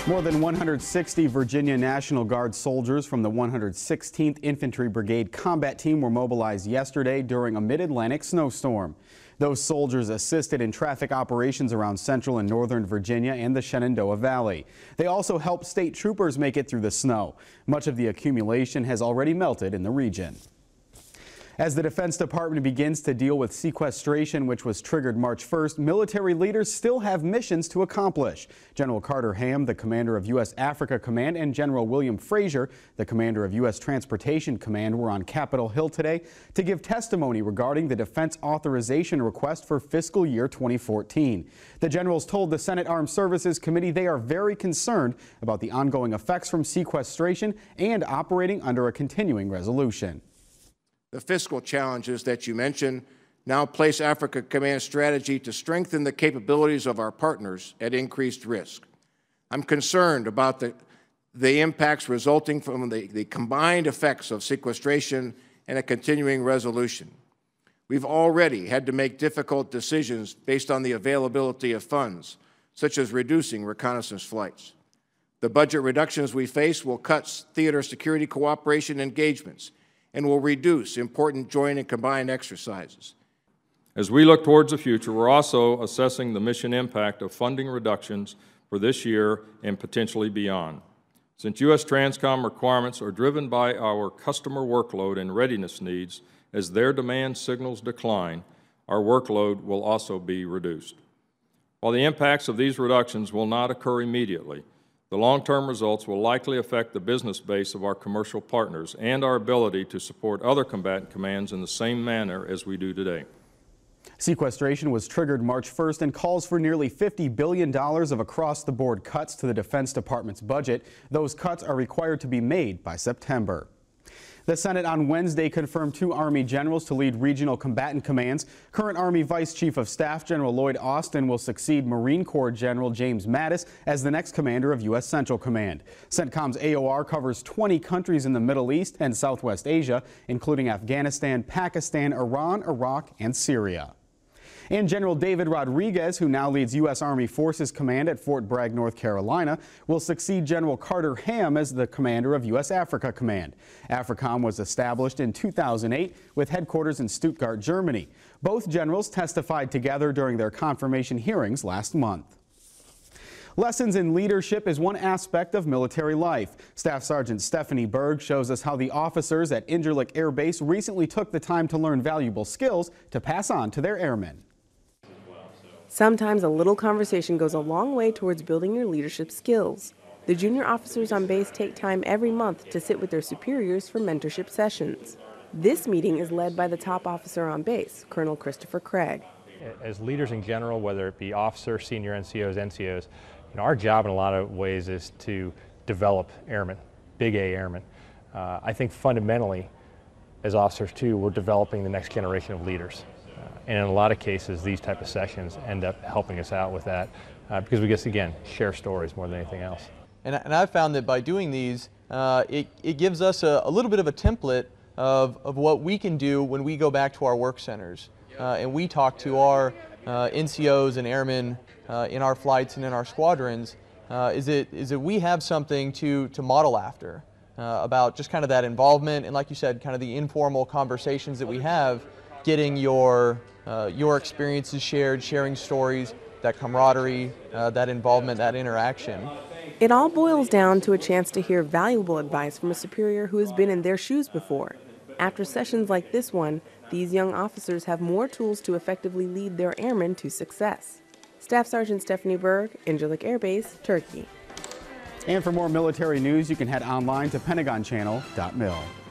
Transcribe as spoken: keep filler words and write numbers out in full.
More than one hundred sixty Virginia National Guard soldiers from the one hundred sixteenth Infantry Brigade combat team were mobilized yesterday during a mid-Atlantic snowstorm. Those soldiers assisted in traffic operations around central and northern Virginia and the Shenandoah Valley. They also helped state troopers make it through the snow. Much of the accumulation has already melted in the region. As the Defense Department begins to deal with sequestration, which was triggered March first, military leaders still have missions to accomplish. General Carter Ham, the commander of U S Africa Command, and General William Frazier, the commander of U S Transportation Command, were on Capitol Hill today to give testimony regarding the defense authorization request for fiscal year twenty fourteen. The generals told the Senate Armed Services Committee they are very concerned about the ongoing effects from sequestration and operating under a continuing resolution. The fiscal challenges that you mentioned now place Africa Command's strategy to strengthen the capabilities of our partners at increased risk. I'm concerned about the, the impacts resulting from the, the combined effects of sequestration and a continuing resolution. We've already had to make difficult decisions based on the availability of funds, such as reducing reconnaissance flights. The budget reductions we face will cut theater security cooperation engagements and will reduce important joint and combined exercises. As we look towards the future, we're also assessing the mission impact of funding reductions for this year and potentially beyond. Since U S Transcom requirements are driven by our customer workload and readiness needs, as their demand signals decline, our workload will also be reduced. While the impacts of these reductions will not occur immediately, the long-term results will likely affect the business base of our commercial partners and our ability to support other combatant commands in the same manner as we do today. Sequestration was triggered March first and calls for nearly fifty billion dollars of across-the-board cuts to the Defense Department's budget. Those cuts are required to be made by September. The Senate on Wednesday confirmed two Army generals to lead regional combatant commands. Current Army Vice Chief of Staff General Lloyd Austin will succeed Marine Corps General James Mattis as the next commander of U S Central Command. CENTCOM's A O R covers twenty countries in the Middle East and Southwest Asia, including Afghanistan, Pakistan, Iran, Iraq, and Syria. And General David Rodriguez, who now leads U S Army Forces Command at Fort Bragg, North Carolina, will succeed General Carter Ham as the commander of U S Africa Command. AFRICOM was established in two thousand eight with headquarters in Stuttgart, Germany. Both generals testified together during their confirmation hearings last month. Lessons in leadership is one aspect of military life. Staff Sergeant Stephanie Berg shows us how the officers at Incirlik Air Base recently took the time to learn valuable skills to pass on to their airmen. Sometimes a little conversation goes a long way towards building your leadership skills. The junior officers on base take time every month to sit with their superiors for mentorship sessions. This meeting is led by the top officer on base, Colonel Christopher Craig. As leaders in general, whether it be officers, senior N C Os, N C Os, you know, our job in a lot of ways is to develop airmen, big A airmen. Uh, I think fundamentally, as officers too, we're developing the next generation of leaders. And in a lot of cases, these type of sessions end up helping us out with that uh, because we just, again, share stories more than anything else. And, and I've found that by doing these, uh, it, it gives us a, a little bit of a template of, of what we can do when we go back to our work centers. Uh, and we talk to our uh, N C Os and airmen uh, in our flights and in our squadrons, uh, is, it, is that we have something to, to model after uh, about just kind of that involvement and, like you said, kind of the informal conversations that we have, getting your Uh, your experiences shared, sharing stories, that camaraderie, uh, that involvement, that interaction. It all boils down to a chance to hear valuable advice from a superior who has been in their shoes before. After sessions like this one, these young officers have more tools to effectively lead their airmen to success. Staff Sergeant Stephanie Berg, Incirlik Air Base, Turkey. And for more military news, you can head online to Pentagon Channel dot mil.